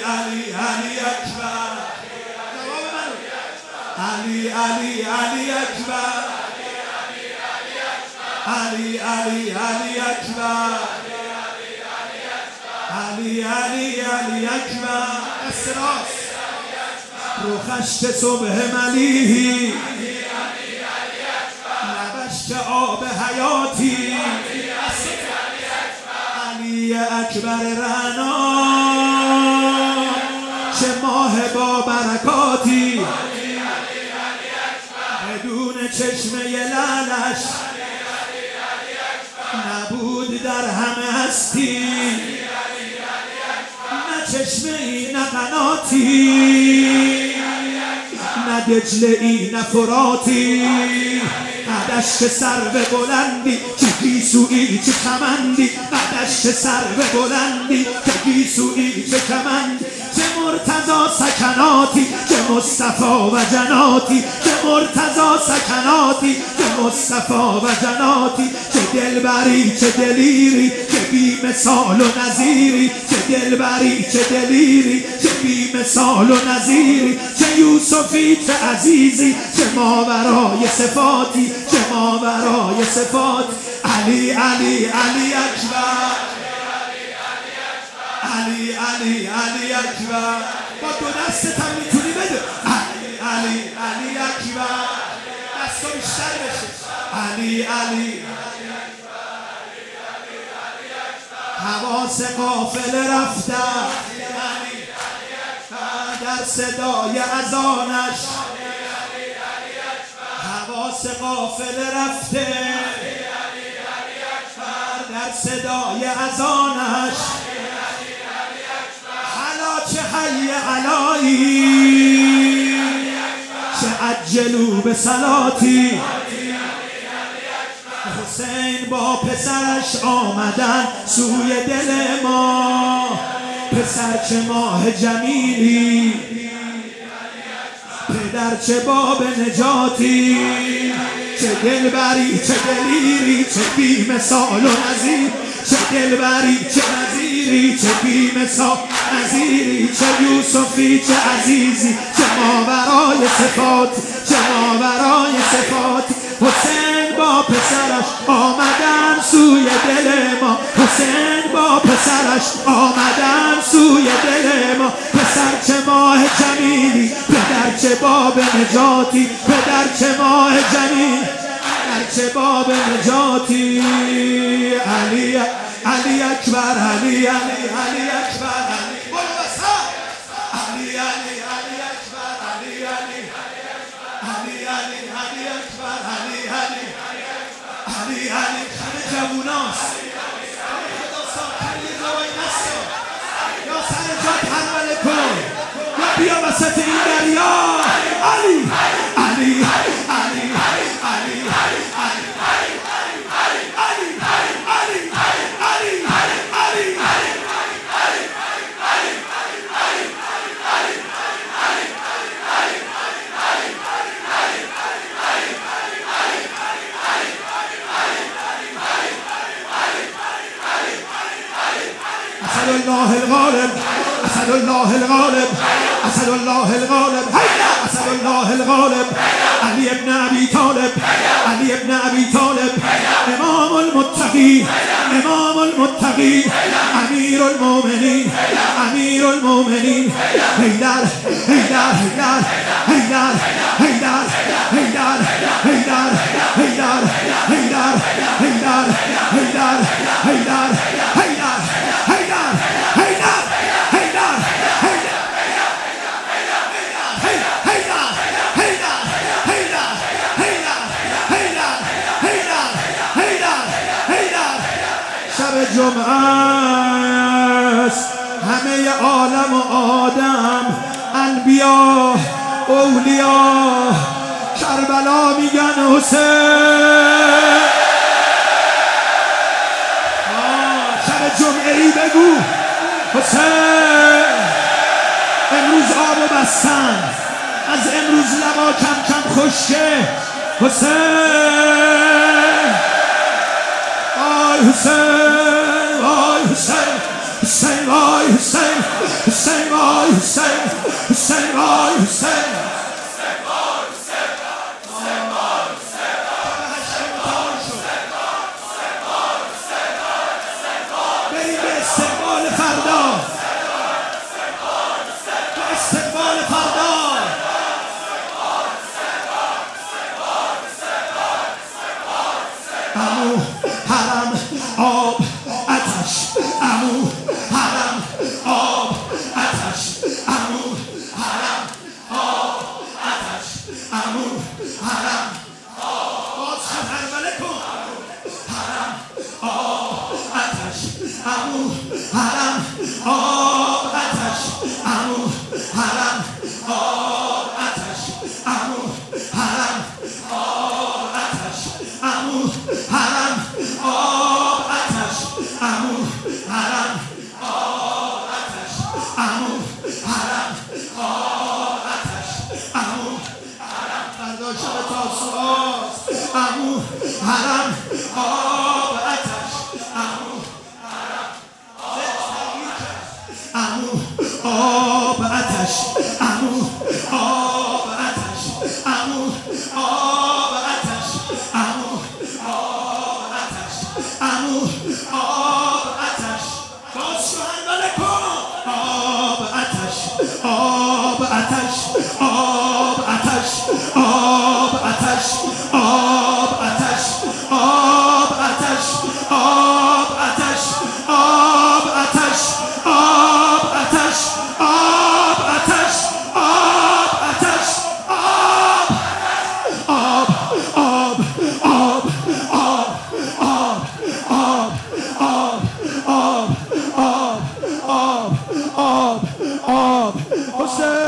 علی علی اکبر. علی علی علی اکبر. علی علی علی اکبر. علی علی علی اکبر. اسراس روخش که صبح ملیحی، لبش که آب حیاتی. علی اکبر رعنا چه ماه با برکاتی، بدون چشمه لعلش نبود در همه هستی، نه چشمه ای نه قناتی، نه دجله ای نه فراتی، نه دشت سرو بلندی چه گیسویی چه کمندی، نه دشت سرو بلندی چه گیسویی چه کمندی، چه مرتضی سکناتی چه مصطفی و جناتی، چه مرتضی سکناتی چه مصطفی و جناتی، چه دلبری چه دلیری چه بی مثال و نظیری، چه دلبری چه دلیری چه بی مثال و نظیری، چه یوسفی چه عزیزی چه ماورای صفاتی، چه ماورای صفات. علی علی علی اکبر. علی علی علی اکبر. با دو دستت هم میتونی بده. علی علی علی اکبر. دستا بیشتر بشه. علی علی حواس قافله رفتن در صدای اذانش، حواس قافله رفته در صدای اذانش، حالا چه حی علایی چه عجلو به صلاتی، حسین با پسرش آمدن سوی دل ما، پسر چه ماه جمیلی پدر چه باب نجاتی، چه دلبری چه دلیری چه بی مثال و نظیر، چه دلبری چه نظیری چه بی مثال نظیری، چه یوسفی چه عزیزی چه ماورای صفات، چه ماورای صفات. حسین با پسرش آمدن سوی دل ما، حسین با پسرش آمدن سوی دل ما، پسر چه ماه جمیلی پدر چه باب نجاتی، پدر چه ماه جمیل پدر چه باب نجاتی. علی علی اکبر. علی علی علی اکبر. علی علی علی اکبر. علی علی علی علی علی اکبر. علی علی علی علی همه جووناست. خدا ساکن روی نستا یا سر جات حمله کن یا بیا وسط این دریا. علی علی علی علی اسد الله الغالب. اسد الله الغالب. اسد الله الغالب. هيا اسد الله الغالب. علي بن ابي طالب. علي بن ابي طالب امام المتقين. امام المتقين امير المؤمنين. امير المؤمنين. هيدر هيدر هيدر هيدر هيدر هيدر هيدر هيدر هيدر هيدر هيدر هيدر هيدر شب جمعه است، همه عالم و آدم، انبیا اولیا کربلا میگن حسین. شب جمعه ای بگو حسین. امروز آب بستن، از امروز لبا کم کم خشکه. حسین آی حسین، آی حسین، حسین آی حسین، حسین وای حسین حسین وای حسین بریم به استقبال فردا به استقبال فردا عمو حرم آب آتش عمو حرم آب آتش عمو حرم آب آتش عمو حرم باز حرمله کن حرم آب آتش عمو حرم آب آتش عمو حرم آب آتش عمو حرم آب آتش عمو حرم آب آتش عمو حرم آب آتش عمو حرم آب آتش عمو حرم فردا شب تاسوعاست عمو حرم آب آتش عمو حرم عمو آب آتش عمو آب آتش عمو آب آتش عمو آب آتش عمو آب آتش باز شهندانه کن آب آتش آب آتش آب آتش آب آتش آب آتش آب آتش آب آتش آب آتش آب آتش آب آتش آب آتش آب آب آب آب آب آب آب آب آب آب آب آب آب حسین